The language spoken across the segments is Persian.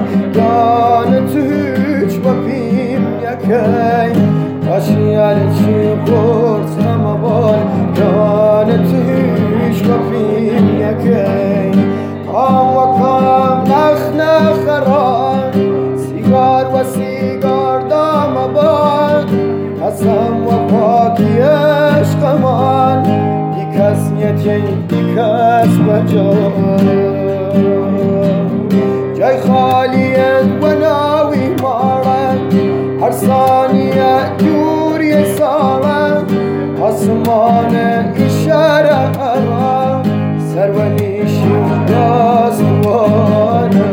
كانت هيج وفيم يكاي أشيالتي قرص أمبال كانت هيج وفيم يكاي وكام نخنا خران سيجار وسيجار دام بال قسم وفاكي عشق من يكس يتين يكس وجان جاي خاليت وناوي مارك هر ثانية دور يسارك آسمان إشارة أرى سرونيشي داستوانه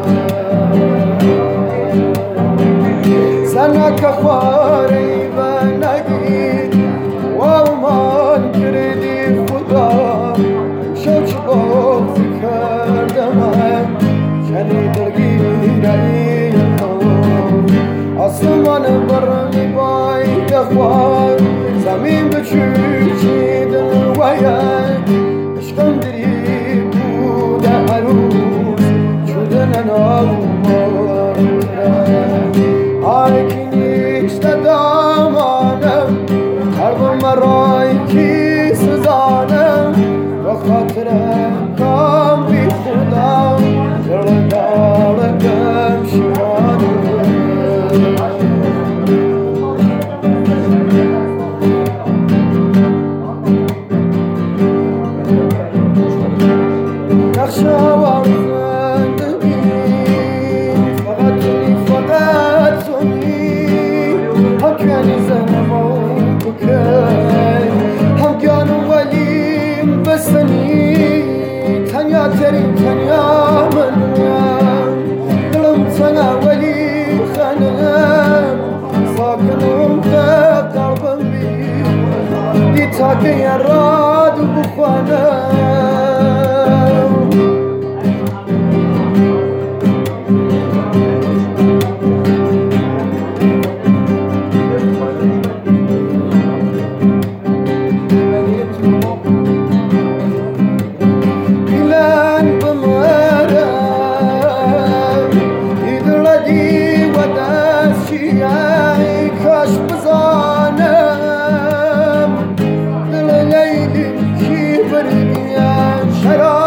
سنك خواري بنگید ومان کردی خدا شوچ باز کردم کنی درگیری آسمان برمی باید خوار زمین بچوچی دل وید عشقم دری بود عروس شدن نامار آرکی نیشت دامانم قلبم مرای کی سزانم و خاطرم کام بی خودم دردارکم شیرانم نقشه هم كانوا وليم بسني تنيا ترين تنيا من قلم تنا ولي خنم ساكنهم قلبم بي دي تاكي راد وبخانم كاش بزانم دل ليلي كبر شراب